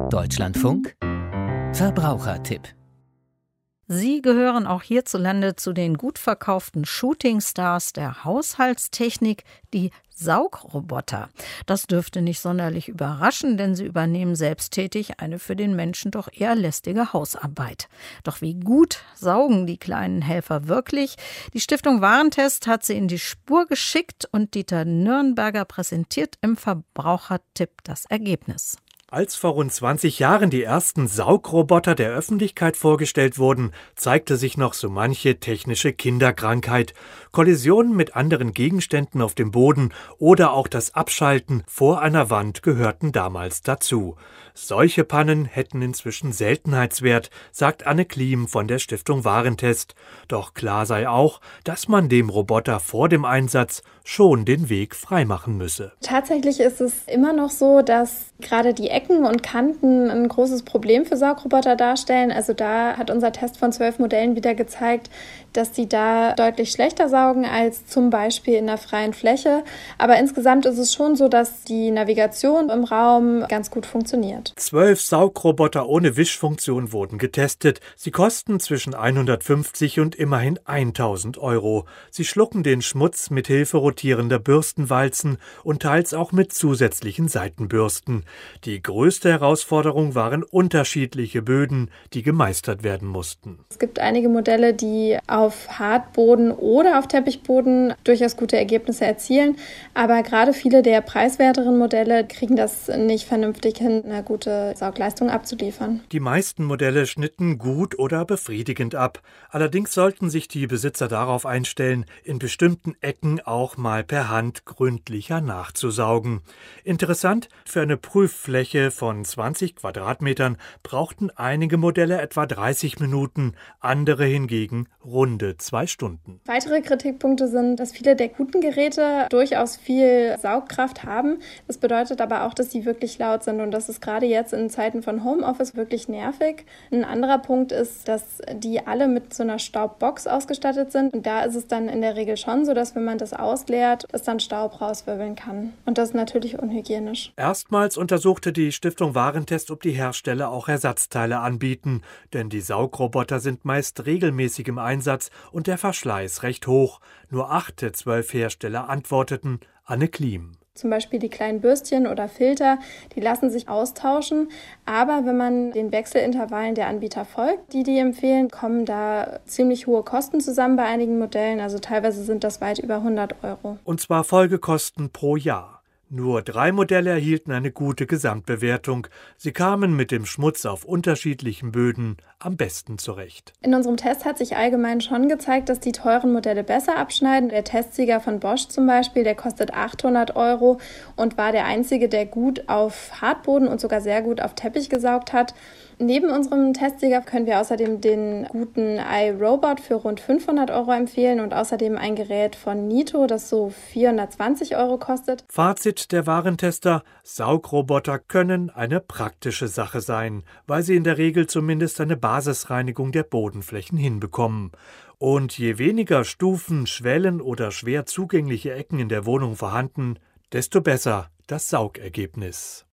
Deutschlandfunk Verbrauchertipp. Sie gehören auch hierzulande zu den gut verkauften Shootingstars der Haushaltstechnik, die Saugroboter. Das dürfte nicht sonderlich überraschen, denn sie übernehmen selbsttätig eine für den Menschen doch eher lästige Hausarbeit. Doch wie gut saugen die kleinen Helfer wirklich? Die Stiftung Warentest hat sie in die Spur geschickt und Dieter Nürnberger präsentiert im Verbrauchertipp das Ergebnis. Als vor rund 20 Jahren die ersten Saugroboter der Öffentlichkeit vorgestellt wurden, zeigte sich noch so manche technische Kinderkrankheit. Kollisionen mit anderen Gegenständen auf dem Boden oder auch das Abschalten vor einer Wand gehörten damals dazu. Solche Pannen hätten inzwischen Seltenheitswert, sagt Anne Klim von der Stiftung Warentest. Doch klar sei auch, dass man dem Roboter vor dem Einsatz schon den Weg freimachen müsse. Tatsächlich ist es immer noch so, dass gerade die Ecken und Kanten ein großes Problem für Saugroboter darstellen. Also da hat unser Test von 12 Modellen wieder gezeigt, dass die da deutlich schlechter saugen als zum Beispiel in der freien Fläche. Aber insgesamt ist es schon so, dass die Navigation im Raum ganz gut funktioniert. 12 Saugroboter ohne Wischfunktion wurden getestet. Sie kosten zwischen 150 und immerhin 1.000 Euro. Sie schlucken den Schmutz mit Hilfe rotierender Bürstenwalzen und teils auch mit zusätzlichen Seitenbürsten. Die größte Herausforderung waren unterschiedliche Böden, die gemeistert werden mussten. Es gibt einige Modelle, die auf Hartboden oder auf Teppichboden durchaus gute Ergebnisse erzielen, aber gerade viele der preiswerteren Modelle kriegen das nicht vernünftig hin, eine gute Saugleistung abzuliefern. Die meisten Modelle schnitten gut oder befriedigend ab. Allerdings sollten sich die Besitzer darauf einstellen, in bestimmten Ecken auch mal per Hand gründlicher nachzusaugen. Interessant, für eine Prüffläche von 20 Quadratmetern brauchten einige Modelle etwa 30 Minuten, andere hingegen runde 2 Stunden. Weitere Kritikpunkte sind, dass viele der guten Geräte durchaus viel Saugkraft haben. Das bedeutet aber auch, dass sie wirklich laut sind und das ist gerade jetzt in Zeiten von Homeoffice wirklich nervig. Ein anderer Punkt ist, dass die alle mit so einer Staubbox ausgestattet sind und da ist es dann in der Regel schon so, dass wenn man das ausleert, es dann Staub rauswirbeln kann und das ist natürlich unhygienisch. Erstmals untersuchte die Stiftung Warentest, ob die Hersteller auch Ersatzteile anbieten, denn die Saugroboter sind meist regelmäßig im Einsatz und der Verschleiß recht hoch. Nur 8 der 12 Hersteller antworteten. Anne Klim. Zum Beispiel die kleinen Bürstchen oder Filter, die lassen sich austauschen. Aber wenn man den Wechselintervallen der Anbieter folgt, die empfehlen, kommen da ziemlich hohe Kosten zusammen bei einigen Modellen. Also teilweise sind das weit über 100 Euro. Und zwar Folgekosten pro Jahr. Nur 3 Modelle erhielten eine gute Gesamtbewertung. Sie kamen mit dem Schmutz auf unterschiedlichen Böden am besten zurecht. In unserem Test hat sich allgemein schon gezeigt, dass die teuren Modelle besser abschneiden. Der Testsieger von Bosch zum Beispiel, der kostet 800 Euro und war der einzige, der gut auf Hartboden und sogar sehr gut auf Teppich gesaugt hat. Neben unserem Testsieger können wir außerdem den guten iRobot für rund 500 Euro empfehlen und außerdem ein Gerät von Nito, das so 420 Euro kostet. Fazit der Warentester: Saugroboter können eine praktische Sache sein, weil sie in der Regel zumindest eine Basisreinigung der Bodenflächen hinbekommen. Und je weniger Stufen, Schwellen oder schwer zugängliche Ecken in der Wohnung vorhanden, desto besser das Saugergebnis.